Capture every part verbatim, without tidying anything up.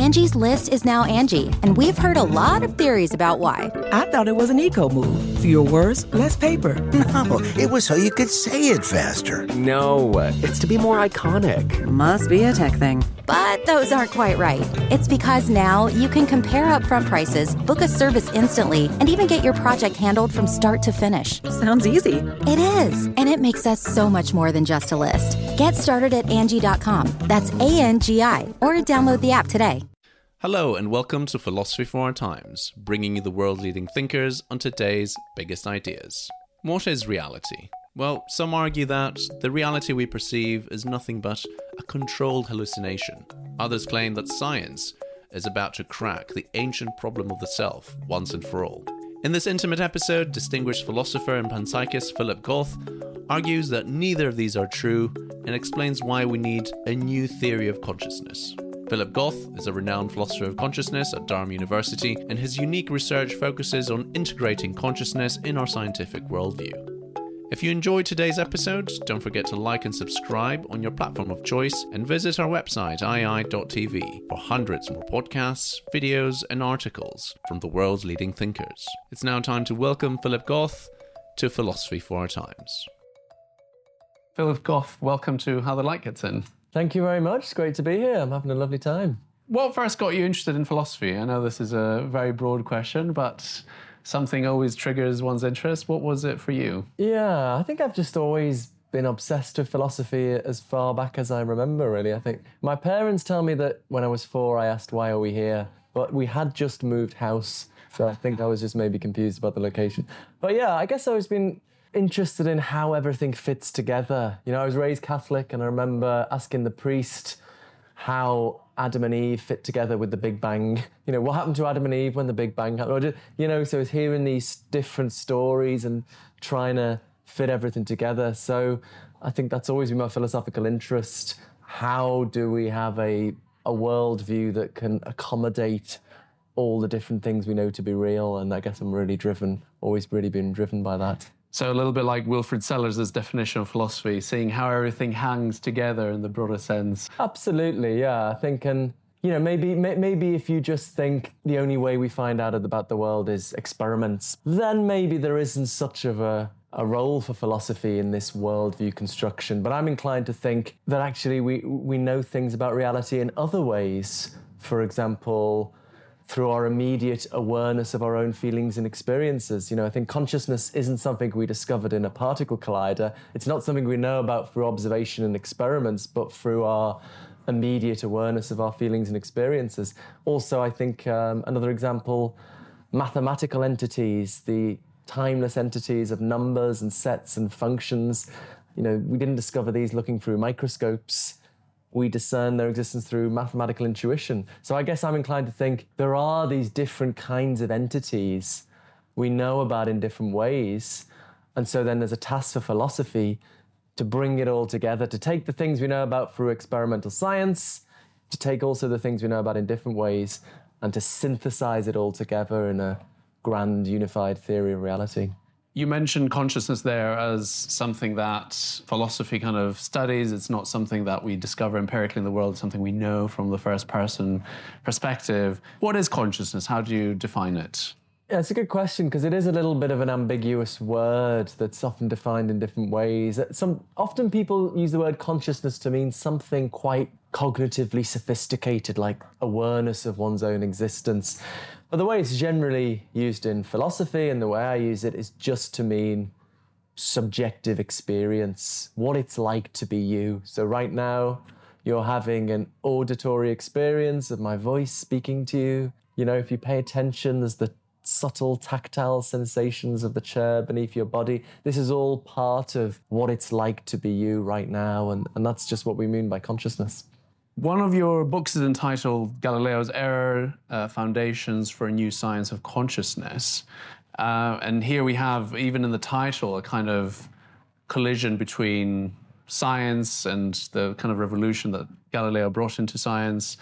Angie's List is now Angie, and we've heard a lot of theories about why. I thought it was an eco move. Fewer words, less paper. No, it was so you could say it faster. No, it's to be more iconic. Must be a tech thing. But those aren't quite right. It's because now you can compare upfront prices, book a service instantly, and even get your project handled from start to finish. Sounds easy. It is, and it makes us so much more than just a list. Get started at Angie dot com. That's A N G I, or download the app today. Hello and welcome to Philosophy for Our Times, bringing you the world-leading thinkers on today's biggest ideas. What is reality? Well, some argue that the reality we perceive is nothing but a controlled hallucination. Others claim that science is about to crack the ancient problem of the self once and for all. In this intimate episode, distinguished philosopher and panpsychist Philip Goff argues that neither of these are true and explains why we need a new theory of consciousness. Philip Goff is a renowned philosopher of consciousness at Durham University, and his unique research focuses on integrating consciousness in our scientific worldview. If you enjoyed today's episode, don't forget to like and subscribe on your platform of choice and visit our website i i dot t v for hundreds more podcasts, videos and articles from the world's leading thinkers. It's now time to welcome Philip Goff to Philosophy for Our Times. Philip Goff, welcome to How the Light Gets In. Thank you very much. It's great to be here. I'm having a lovely time. What first got you interested in philosophy? I know this is a very broad question, but something always triggers one's interest. What was it for you? Yeah, I think I've just always been obsessed with philosophy as far back as I remember, really. I think my parents tell me that when I was four, I asked, why are we here? But we had just moved house, so I think I was just maybe confused about the location. But yeah, I guess I've always been interested in how everything fits together. You know, I was raised Catholic, and I remember asking the priest how Adam and Eve fit together with the Big Bang. You know, what happened to Adam and Eve when the Big Bang happened? You know, so I was hearing these different stories and trying to fit everything together. So I think that's always been my philosophical interest. How do we have a, a worldview that can accommodate all the different things we know to be real? And I guess I'm really driven, always really been driven by that. So a little bit like Wilfrid Sellers' definition of philosophy, seeing how everything hangs together in the broader sense. Absolutely, yeah. I think, and you know, maybe maybe if you just think the only way we find out about the world is experiments, then maybe there isn't such of a, a role for philosophy in this worldview construction. But I'm inclined to think that actually we, we know things about reality in other ways. For example, through our immediate awareness of our own feelings and experiences. You know, I think consciousness isn't something we discovered in a particle collider. It's not something we know about through observation and experiments, but through our immediate awareness of our feelings and experiences. Also, I think um, another example, mathematical entities, the timeless entities of numbers and sets and functions. You know, we didn't discover these looking through microscopes. We discern their existence through mathematical intuition. So I guess I'm inclined to think there are these different kinds of entities we know about in different ways. And so then there's a task for philosophy to bring it all together, to take the things we know about through experimental science, to take also the things we know about in different ways, and to synthesize it all together in a grand unified theory of reality. You mentioned consciousness there as something that philosophy kind of studies. It's not something that we discover empirically in the world. It's something we know from the first person perspective. What is consciousness? How do you define it? Yeah, it's a good question, because it is a little bit of an ambiguous word that's often defined in different ways. Some, often people use the word consciousness to mean something quite cognitively sophisticated, like awareness of one's own existence. But the way it's generally used in philosophy, and the way I use it, is just to mean subjective experience, what it's like to be you. So right now, you're having an auditory experience of my voice speaking to you. You know, if you pay attention, there's the subtle tactile sensations of the chair beneath your body. This is all part of what it's like to be you right now, and, and that's just what we mean by consciousness. One of your books is entitled Galileo's Error, uh, Foundations for a New Science of Consciousness. Uh, and here we have, even in the title, a kind of collision between science and the kind of revolution that Galileo brought into science,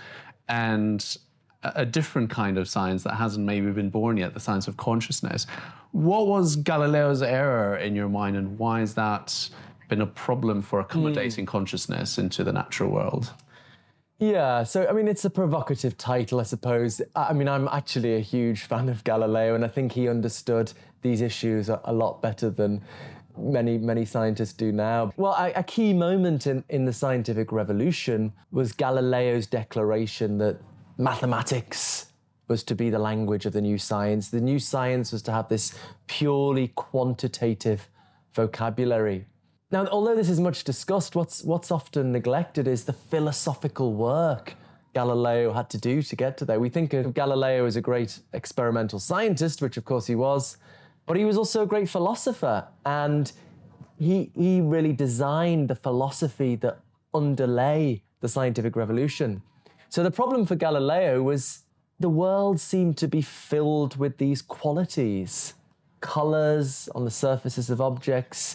and a, a different kind of science that hasn't maybe been born yet, the science of consciousness. What was Galileo's error in your mind, and why has that been a problem for accommodating mm. consciousness into the natural world? Yeah, so I mean, it's a provocative title, I suppose. I mean, I'm actually a huge fan of Galileo, and I think he understood these issues a, a lot better than many, many scientists do now. Well, a, a key moment in, in the scientific revolution was Galileo's declaration that mathematics was to be the language of the new science. The new science was to have this purely quantitative vocabulary. Now, although this is much discussed, what's, what's often neglected is the philosophical work Galileo had to do to get to there. We think of Galileo as a great experimental scientist, which of course he was, but he was also a great philosopher, and he, he really designed the philosophy that underlay the scientific revolution. So the problem for Galileo was the world seemed to be filled with these qualities, colours on the surfaces of objects,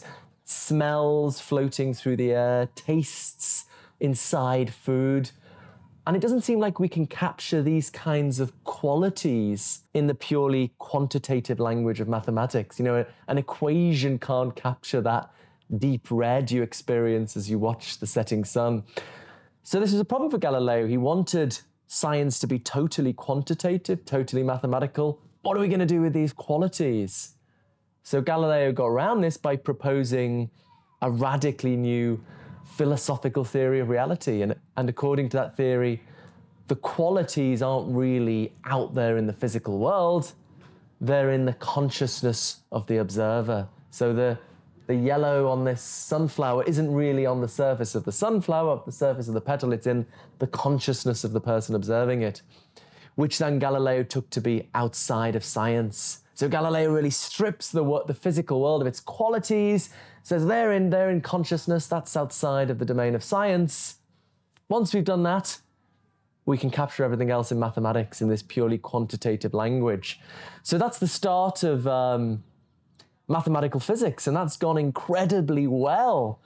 smells floating through the air, tastes inside food. And it doesn't seem like we can capture these kinds of qualities in the purely quantitative language of mathematics. You know, an equation can't capture that deep red you experience as you watch the setting sun. So this was a problem for Galileo. He wanted science to be totally quantitative, totally mathematical. What are we going to do with these qualities? So Galileo got around this by proposing a radically new philosophical theory of reality. And, and according to that theory, the qualities aren't really out there in the physical world. They're in the consciousness of the observer. So the, the yellow on this sunflower isn't really on the surface of the sunflower, the surface of the petal. It's in the consciousness of the person observing it, which then Galileo took to be outside of science. So Galileo really strips the, the physical world of its qualities, says they're in, they're in consciousness, that's outside of the domain of science. Once we've done that, we can capture everything else in mathematics in this purely quantitative language. So that's the start of um, mathematical physics, and that's gone incredibly well.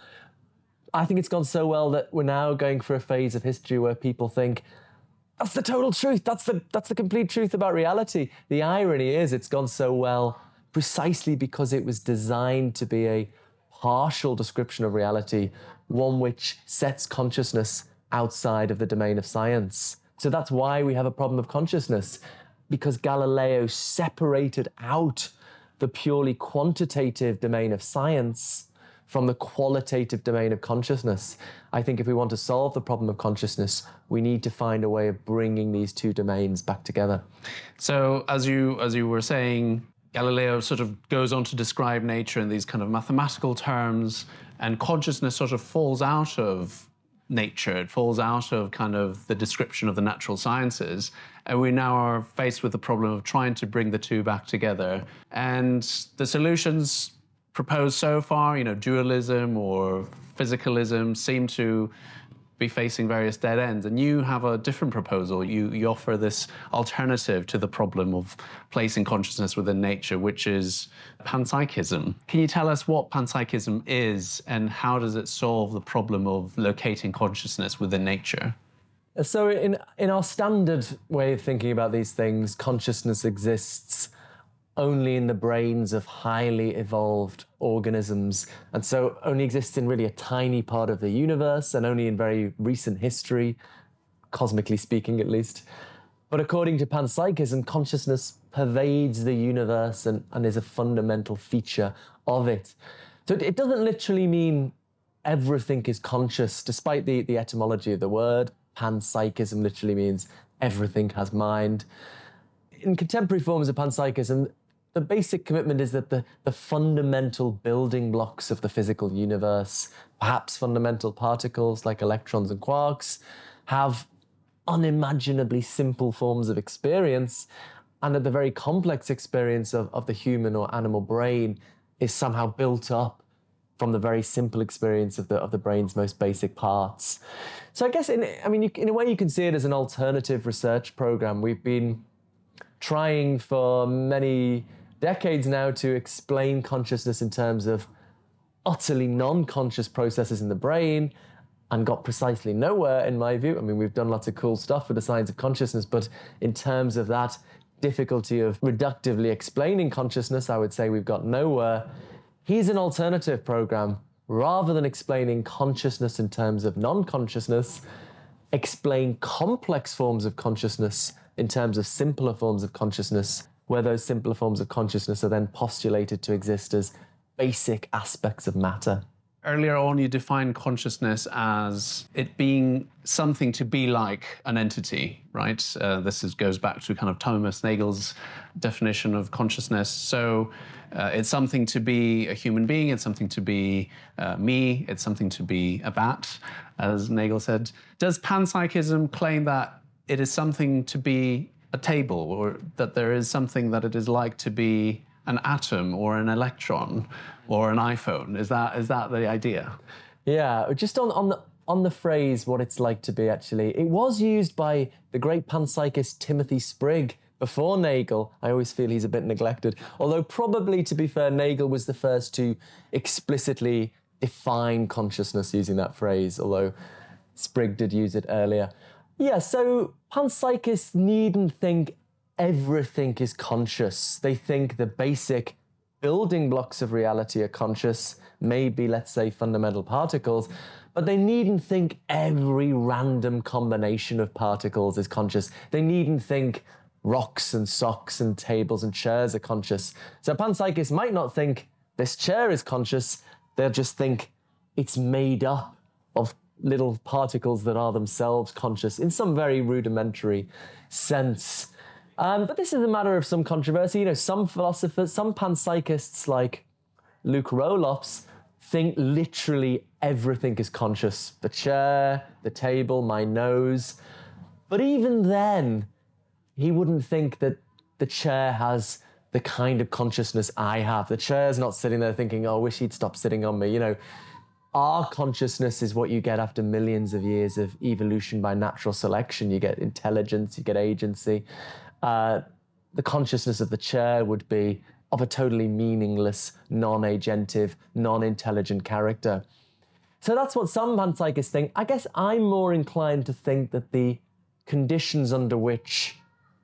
I think it's gone so well that we're now going for a phase of history where people think, that's the total truth. That's the that's the complete truth about reality. The irony is it's gone so well precisely because it was designed to be a partial description of reality, one which sets consciousness outside of the domain of science. So that's why we have a problem of consciousness, because Galileo separated out the purely quantitative domain of science from the qualitative domain of consciousness. I think if we want to solve the problem of consciousness, we need to find a way of bringing these two domains back together. So as you as you were saying, Galileo sort of goes on to describe nature in these kind of mathematical terms, and consciousness sort of falls out of nature. It falls out of kind of the description of the natural sciences. And we now are faced with the problem of trying to bring the two back together. And the solutions proposed so far, you know, dualism or physicalism, seem to be facing various dead ends. And you have a different proposal. You, you offer this alternative to the problem of placing consciousness within nature, which is panpsychism. Can you tell us what panpsychism is and how does it solve the problem of locating consciousness within nature? So in, in our standard way of thinking about these things, consciousness exists only in the brains of highly evolved organisms, and so only exists in really a tiny part of the universe and only in very recent history, cosmically speaking at least. But according to panpsychism, consciousness pervades the universe and, and is a fundamental feature of it. So it doesn't literally mean everything is conscious, despite the, the etymology of the word. Panpsychism literally means everything has mind. In contemporary forms of panpsychism, the basic commitment is that the, the fundamental building blocks of the physical universe, perhaps fundamental particles like electrons and quarks, have unimaginably simple forms of experience, and that the very complex experience of, of the human or animal brain is somehow built up from the very simple experience of the, of the brain's most basic parts. So I guess, in, I mean, you, in a way you can see it as an alternative research program. We've been trying for many decades now to explain consciousness in terms of utterly non-conscious processes in the brain, and got precisely nowhere, in my view. I mean, we've done lots of cool stuff with the science of consciousness, but in terms of that difficulty of reductively explaining consciousness, I would say we've got nowhere. Here's an alternative program. Rather than explaining consciousness in terms of non-consciousness, explain complex forms of consciousness in terms of simpler forms of consciousness, where those simpler forms of consciousness are then postulated to exist as basic aspects of matter. Earlier on, you defined consciousness as it being something to be like an entity, right? Uh, this is, goes back to kind of Thomas Nagel's definition of consciousness. So uh, it's something to be a human being, it's something to be uh, me, it's something to be a bat, as Nagel said. Does panpsychism claim that it is something to be a table, or that there is something that it is like to be an atom or an electron or an iPhone? Is that is that the idea? Yeah, just on, on the on the phrase what it's like to be, actually, it was used by the great panpsychist Timothy Sprigg before Nagel. I always feel he's a bit neglected. Although probably, to be fair, Nagel was the first to explicitly define consciousness using that phrase, although Sprigg did use it earlier. Yeah, so panpsychists needn't think everything is conscious. They think the basic building blocks of reality are conscious, maybe, let's say, fundamental particles, but they needn't think every random combination of particles is conscious. They needn't think rocks and socks and tables and chairs are conscious. So panpsychists might not think this chair is conscious, they'll just think it's made up of little particles that are themselves conscious in some very rudimentary sense. Um, but this is a matter of some controversy. You know, some philosophers, some panpsychists like Luke Roelofs think literally everything is conscious. The chair, the table, my nose. But even then, he wouldn't think that the chair has the kind of consciousness I have. The chair's not sitting there thinking, oh, I wish he'd stop sitting on me. You know, our consciousness is what you get after millions of years of evolution by natural selection. You get intelligence, you get agency. Uh, the consciousness of the chair would be of a totally meaningless, non-agentive, non-intelligent character. So that's what some panpsychists think. I guess I'm more inclined to think that the conditions under which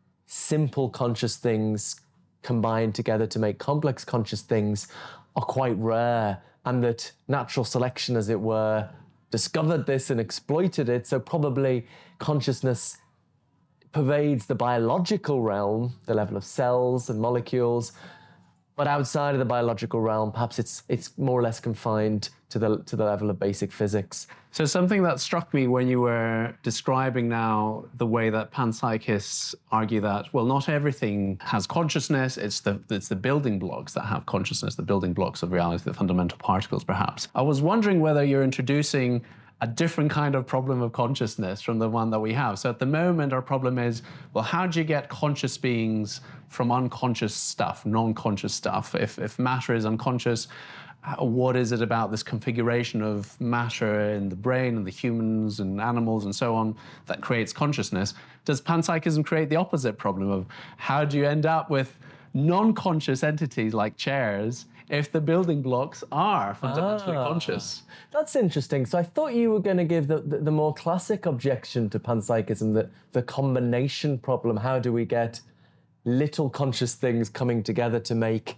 simple conscious things combine together to make complex conscious things are quite rare, and that natural selection, as it were, discovered this and exploited it. So probably consciousness pervades the biological realm, the level of cells and molecules, but outside of the biological realm, perhaps it's it's more or less confined to the to the level of basic physics. So something that struck me when you were describing now the way that panpsychists argue that, well, not everything has consciousness, it's the it's the building blocks that have consciousness, the building blocks of reality, the fundamental particles, perhaps. I was wondering whether you're introducing a different kind of problem of consciousness from the one that we have. So at the moment, our problem is, well, how do you get conscious beings from unconscious stuff, non-conscious stuff? If, if matter is unconscious, what is it about this configuration of matter in the brain and the humans and animals and so on that creates consciousness? Does panpsychism create the opposite problem of how do you end up with non-conscious entities like chairs if the building blocks are fundamentally ah, conscious? That's interesting. So I thought you were going to give the, the, the more classic objection to panpsychism, that the combination problem. How do we get little conscious things coming together to make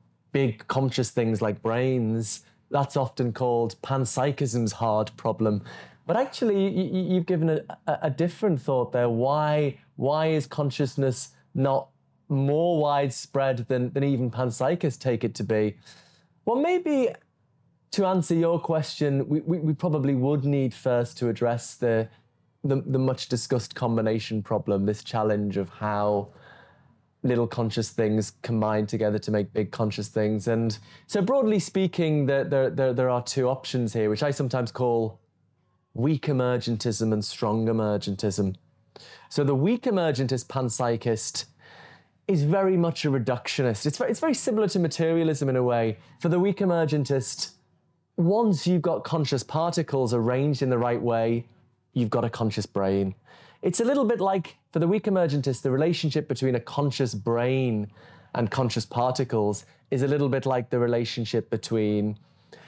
big conscious things like brains? That's often called panpsychism's hard problem. But actually, you, you've given a, a, a different thought there. Why, why is consciousness not more widespread than, than even panpsychists take it to be? Well, maybe to answer your question, we, we, we probably would need first to address the, the, the much discussed combination problem, this challenge of how little conscious things combine together to make big conscious things. And so broadly speaking, there, there, there, there are two options here, which I sometimes call weak emergentism and strong emergentism. So the weak emergentist panpsychist is very much a reductionist. It's very, it's very similar to materialism in a way. For the weak emergentist, once you've got conscious particles arranged in the right way, you've got a conscious brain. It's a little bit like, for the weak emergentist, the relationship between a conscious brain and conscious particles is a little bit like the relationship between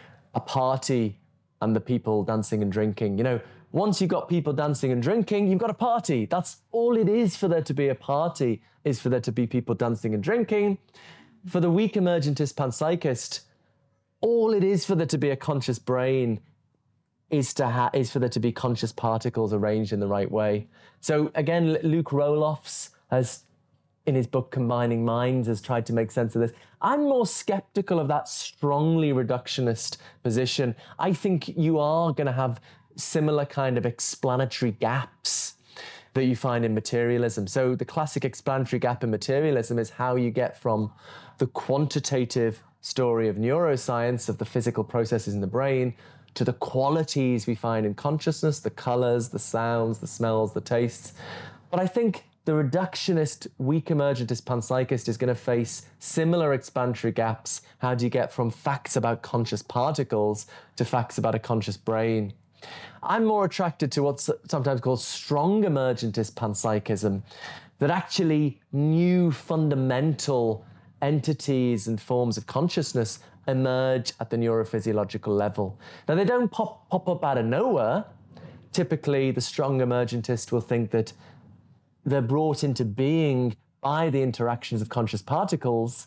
a party and the people dancing and drinking. You know, once you've got people dancing and drinking, you've got a party. That's all it is for there to be a party, is for there to be people dancing and drinking. For the weak emergentist panpsychist, all it is for there to be a conscious brain is to ha- is for there to be conscious particles arranged in the right way. So again, Luke Roelofs has, in his book Combining Minds, has tried to make sense of this. I'm more skeptical of that strongly reductionist position. I think you are going to have similar kind of explanatory gaps that you find in materialism. So the classic explanatory gap in materialism is how you get from the quantitative story of neuroscience, of the physical processes in the brain, to the qualities we find in consciousness, the colors, the sounds, the smells, the tastes. But I think the reductionist, weak emergentist panpsychist is going to face similar explanatory gaps. How do you get from facts about conscious particles to facts about a conscious brain? I'm more attracted to what's sometimes called strong emergentist panpsychism, that actually new fundamental entities and forms of consciousness emerge at the neurophysiological level. Now, they don't pop, pop up out of nowhere. Typically, the strong emergentist will think that they're brought into being by the interactions of conscious particles.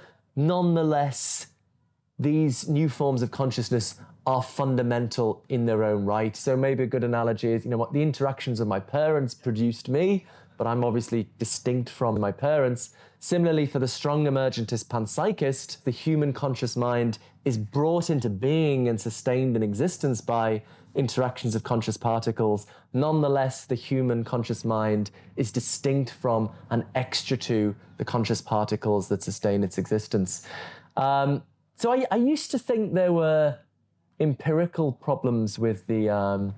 Nonetheless, these new forms of consciousness are fundamental in their own right. So maybe a good analogy is, you know what, the interactions of my parents produced me, but I'm obviously distinct from my parents. Similarly, for the strong emergentist panpsychist, the human conscious mind is brought into being and sustained in existence by interactions of conscious particles. Nonetheless, the human conscious mind is distinct from and extra to the conscious particles that sustain its existence. Um, so I, I used to think there were empirical problems with the, um,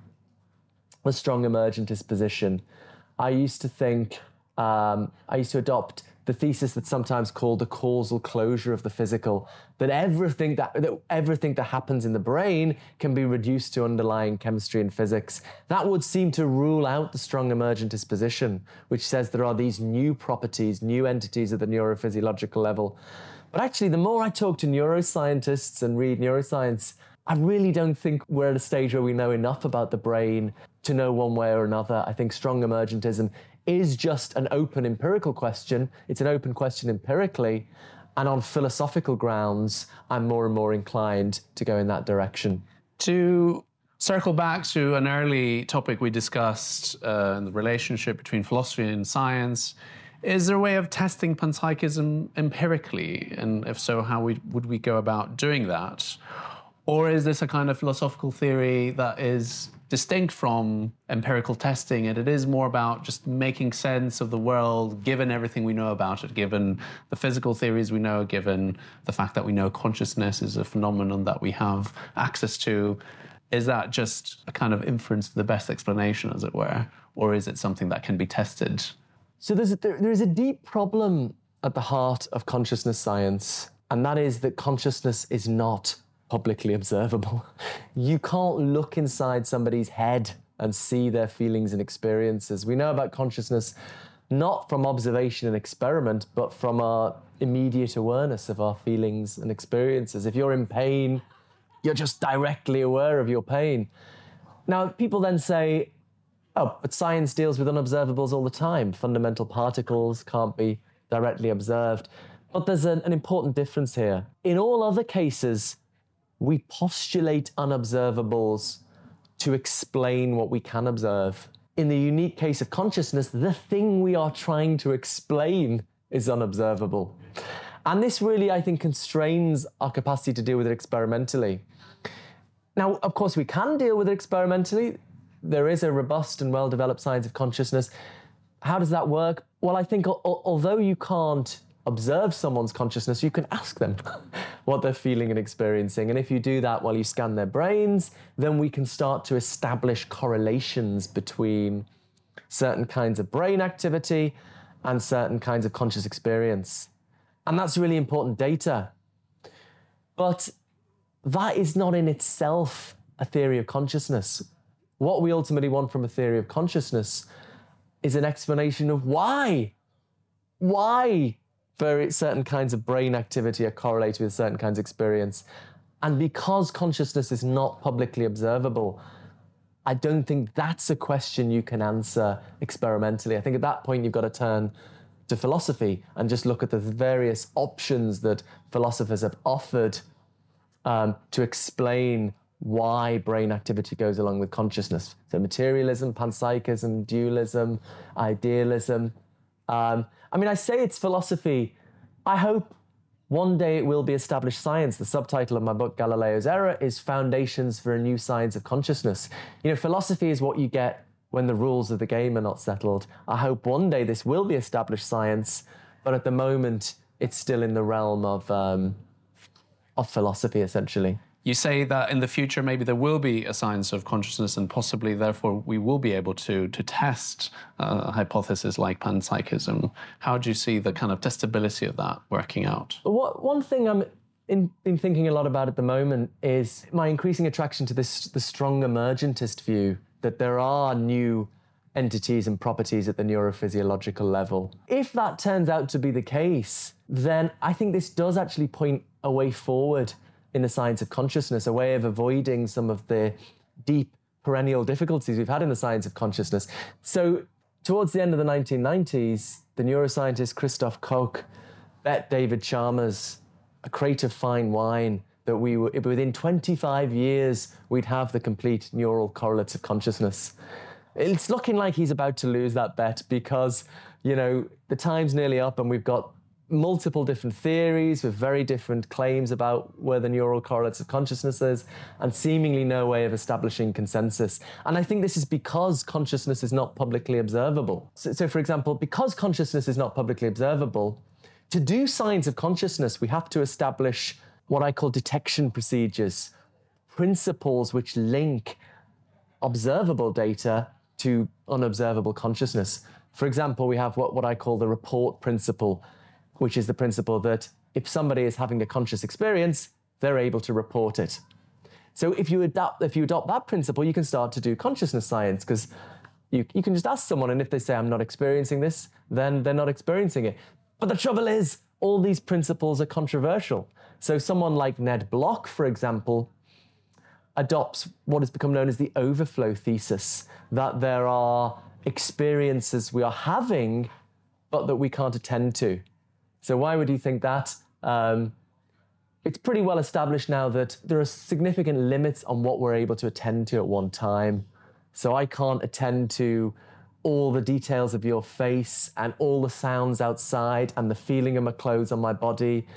the strong emergentist position. I used to think, um, I used to adopt the thesis that's sometimes called the causal closure of the physical, that everything that, that everything that happens in the brain can be reduced to underlying chemistry and physics. That would seem to rule out the strong emergentist position, which says there are these new properties, new entities at the neurophysiological level. But actually, the more I talk to neuroscientists and read neuroscience, I really don't think we're at a stage where we know enough about the brain to know one way or another. I think strong emergentism is just an open empirical question. It's an open question empirically. And on philosophical grounds, I'm more and more inclined to go in that direction. To circle back to an early topic we discussed, uh, the relationship between philosophy and science, is there a way of testing panpsychism empirically? And if so, how we, would we go about doing that? Or is this a kind of philosophical theory that is distinct from empirical testing, and it is more about just making sense of the world, given everything we know about it, given the physical theories we know, given the fact that we know consciousness is a phenomenon that we have access to? Is that just a kind of inference to the best explanation, as it were? Or is it something that can be tested? So there's a, there, there's a deep problem at the heart of consciousness science, and that is that consciousness is not publicly observable. You can't look inside somebody's head and see their feelings and experiences. We know about consciousness not from observation and experiment, but from our immediate awareness of our feelings and experiences. If you're in pain, you're just directly aware of your pain. Now, people then say, oh, but science deals with unobservables all the time. Fundamental particles can't be directly observed. But there's an, an important difference here. In all other cases, we postulate unobservables to explain what we can observe. In the unique case of consciousness, the thing we are trying to explain is unobservable. And this really, I think, constrains our capacity to deal with it experimentally. Now, of course, we can deal with it experimentally. There is a robust and well-developed science of consciousness. How does that work? Well, I think al- although you can't observe someone's consciousness, you can ask them what they're feeling and experiencing. And if you do that while you scan their brains, then we can start to establish correlations between certain kinds of brain activity and certain kinds of conscious experience. And that's really important data. But that is not in itself a theory of consciousness. What we ultimately want from a theory of consciousness is an explanation of why. Why very certain kinds of brain activity are correlated with certain kinds of experience. And because consciousness is not publicly observable, I don't think that's a question you can answer experimentally. I think at that point you've got to turn to philosophy and just look at the various options that philosophers have offered um, to explain why brain activity goes along with consciousness. So materialism, panpsychism, dualism, idealism. Um, I mean, I say it's philosophy. I hope one day it will be established science. The subtitle of my book, Galileo's Error, is Foundations for a New Science of Consciousness. You know, philosophy is what you get when the rules of the game are not settled. I hope one day this will be established science, but at the moment, it's still in the realm of, um, of philosophy, essentially. You say that in the future, maybe there will be a science of consciousness and possibly, therefore, we will be able to, to test uh, hypotheses like panpsychism. How do you see the kind of testability of that working out? What, one thing I'm in, been thinking a lot about at the moment is my increasing attraction to this the strong emergentist view that there are new entities and properties at the neurophysiological level. If that turns out to be the case, then I think this does actually point a way forward in the science of consciousness, a way of avoiding some of the deep perennial difficulties we've had in the science of consciousness. So towards the end of the nineteen nineties, the neuroscientist Christoph Koch bet David Chalmers a crate of fine wine that we were, within twenty-five years, we'd have the complete neural correlates of consciousness. It's looking like he's about to lose that bet because, you know, the time's nearly up and we've got multiple different theories with very different claims about where the neural correlates of consciousness is and seemingly no way of establishing consensus. And I think this is because consciousness is not publicly observable. So, so for example, because consciousness is not publicly observable, to do science of consciousness, we have to establish what I call detection procedures, principles which link observable data to unobservable consciousness. For example, we have what, what I call the report principle, which is the principle that if somebody is having a conscious experience, they're able to report it. So if you adopt, if you adopt that principle, you can start to do consciousness science because you, you can just ask someone, and if they say, I'm not experiencing this, then they're not experiencing it. But the trouble is, all these principles are controversial. So someone like Ned Block, for example, adopts what has become known as the overflow thesis, that there are experiences we are having, but that we can't attend to. So why would you think that? Um, it's pretty well established now that there are significant limits on what we're able to attend to at one time. So I can't attend to all the details of your face and all the sounds outside and the feeling of my clothes on my body.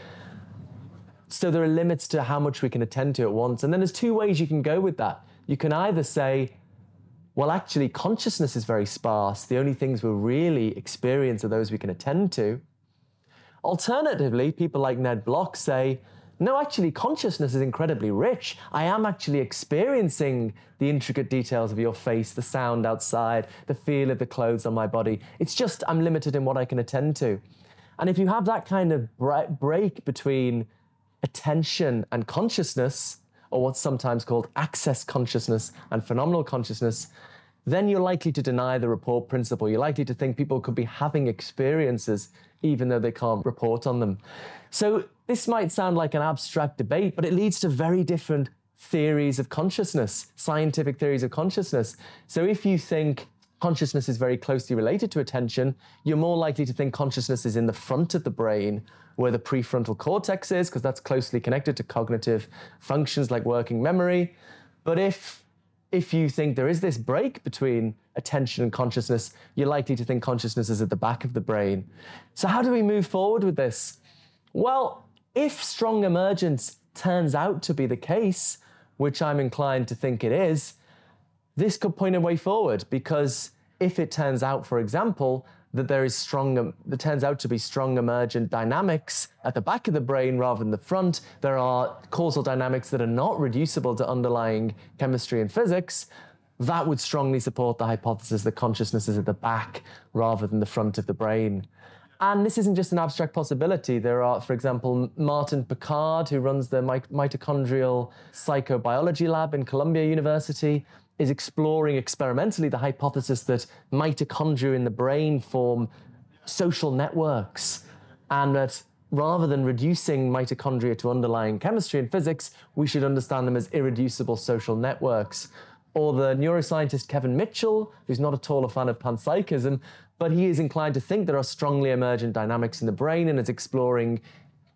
So there are limits to how much we can attend to at once. And then there's two ways you can go with that. You can either say, well, actually, consciousness is very sparse. The only things we really experience are those we can attend to. Alternatively, people like Ned Block say, no, actually, consciousness is incredibly rich. I am actually experiencing the intricate details of your face, the sound outside, the feel of the clothes on my body. It's just I'm limited in what I can attend to. And if you have that kind of break between attention and consciousness, or what's sometimes called access consciousness and phenomenal consciousness, then you're likely to deny the report principle. You're likely to think people could be having experiences even though they can't report on them. So this might sound like an abstract debate, but it leads to very different theories of consciousness, scientific theories of consciousness. So if you think consciousness is very closely related to attention, you're more likely to think consciousness is in the front of the brain where the prefrontal cortex is, because that's closely connected to cognitive functions like working memory. But if If you think there is this break between attention and consciousness, you're likely to think consciousness is at the back of the brain. So how do we move forward with this? Well, if strong emergence turns out to be the case, which I'm inclined to think it is, this could point a way forward, because if it turns out, for example, that there is strong, there turns out to be strong emergent dynamics at the back of the brain rather than the front, there are causal dynamics that are not reducible to underlying chemistry and physics, that would strongly support the hypothesis that consciousness is at the back rather than the front of the brain. And this isn't just an abstract possibility. There are, for example, Martin Picard, who runs the mitochondrial psychobiology lab in Columbia University, is exploring experimentally the hypothesis that mitochondria in the brain form social networks, and that rather than reducing mitochondria to underlying chemistry and physics, we should understand them as irreducible social networks. Or the neuroscientist Kevin Mitchell, who's not at all a fan of panpsychism, but he is inclined to think there are strongly emergent dynamics in the brain and is exploring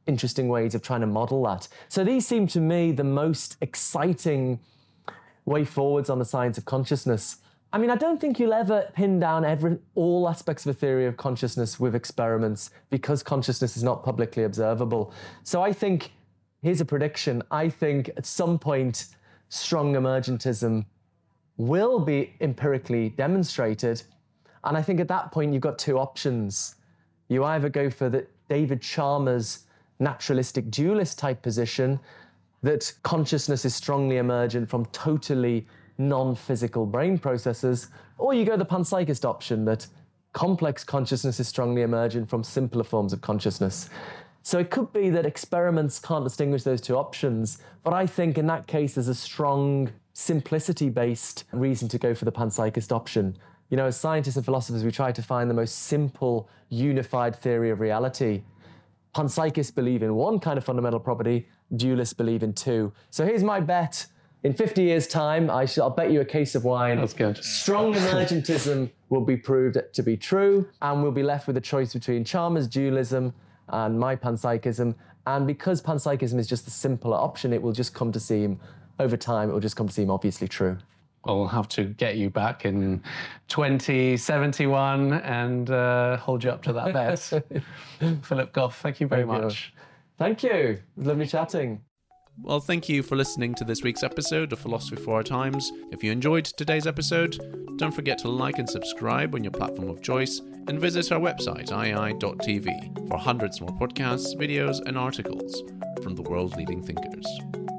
interesting ways of trying to model that. So these seem to me the most exciting way forwards on the science of consciousness. I mean, I don't think you'll ever pin down every, all aspects of a theory of consciousness with experiments because consciousness is not publicly observable. So I think, here's a prediction, I think at some point strong emergentism will be empirically demonstrated. And I think at that point you've got two options. You either go for the David Chalmers naturalistic dualist type position that consciousness is strongly emergent from totally non-physical brain processes, or you go the panpsychist option that complex consciousness is strongly emergent from simpler forms of consciousness. So it could be that experiments can't distinguish those two options, but I think in that case there's a strong simplicity-based reason to go for the panpsychist option. You know, as scientists and philosophers, we try to find the most simple, unified theory of reality. Panpsychists believe in one kind of fundamental property, dualists believe in two. So here's my bet. In fifty years' time, I shall, I'll bet you a case of wine. That's good. Strong emergentism will be proved to be true, and we'll be left with a choice between Chalmers' dualism and my panpsychism. And because panpsychism is just the simpler option, it will just come to seem, over time, it will just come to seem obviously true. I'll have to get you back in twenty seventy-one and uh, hold you up to that bet. Philip Goff, thank you very Thank much. You. Thank you. It was lovely chatting. Well, thank you for listening to this week's episode of Philosophy for Our Times. If you enjoyed today's episode, don't forget to like and subscribe on your platform of choice, and visit our website, i i dot t v, for hundreds more podcasts, videos, and articles from the world's leading thinkers.